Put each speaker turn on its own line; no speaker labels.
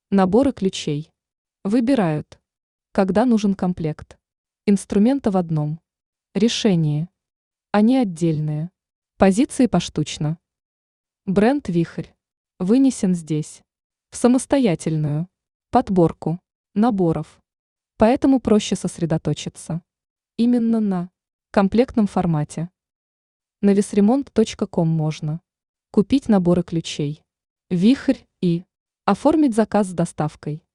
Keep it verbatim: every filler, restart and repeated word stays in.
Наборы ключей. Выбирают. Когда нужен комплект. Инструменты в одном. Решение. Они отдельные. Позиции поштучно. Бренд «Вихрь» вынесен здесь. В самостоятельную подборку наборов. Поэтому проще сосредоточиться. Именно на комплектном формате. На весремонт точка ком можно купить наборы ключей «Вихрь» и оформить заказ с доставкой.